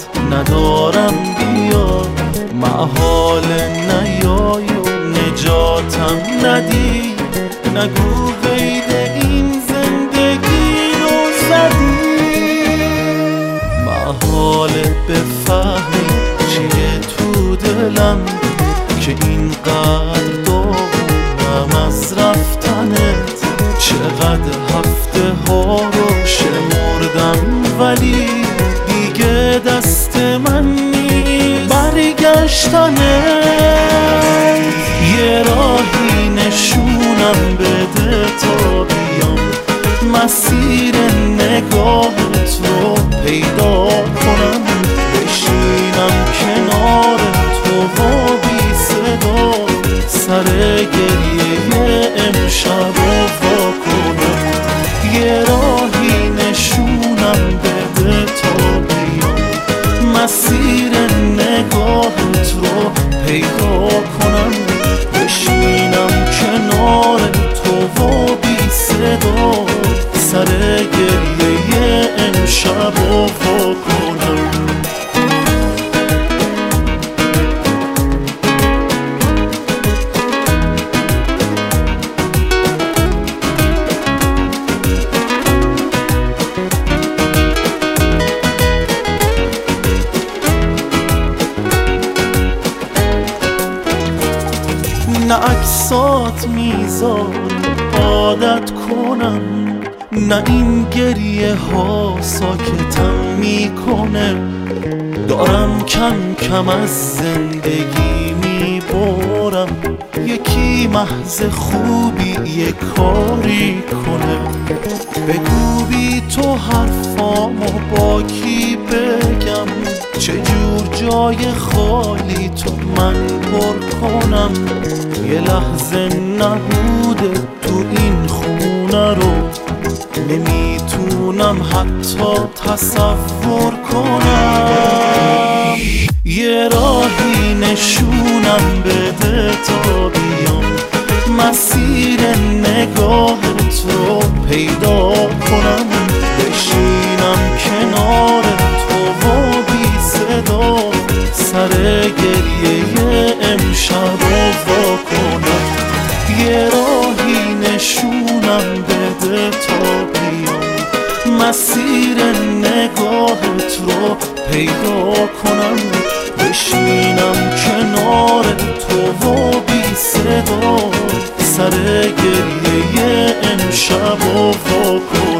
ندارم بیا محال نیای و نجاتم ندی نگو قید این زندگی رو زدی محاله بفهمی چیه تو دلم که اینقدر داغونم از رفتنت چقدر هفته ها رو شمردم ولی دیگه دست من نیست برگشتنت یه راهی نشونم بده تا بیام مسیر نگاهت رو پیدا کنم بشینم کنار تو و بی صدا سر گریه امشب رو وا کنم یه راهی نشونم بده تا بیام مسیر نگاهت رو پیدا کنم بشینم کنار تو و بی صدا سر گریه امشب رو وا کنم نه عکسات میذار عادت کنم نه این گریه ها ساکتم میکنه دارم کم کم از زندگی میبرم یکی محض خوبی یه کاری کنه بگو بی تو حرفامو با کی بگم چجور جای خالی تو من پر کنم یه لحظه نبوده تو این خونه رو نمیتونم حتی تصور کنم یه راهی نشونم بده تا بیام مسیر نگاهت رو پیدا کنم بشینم کنار تو و بی صدا سر گریه امشب رو وا کنم یه راهی نشونم بده تا بیام مسیر نگاهت رو پیدا کنم بشینم کنار تو و بی صدا سر گریه امشب رو وا کنم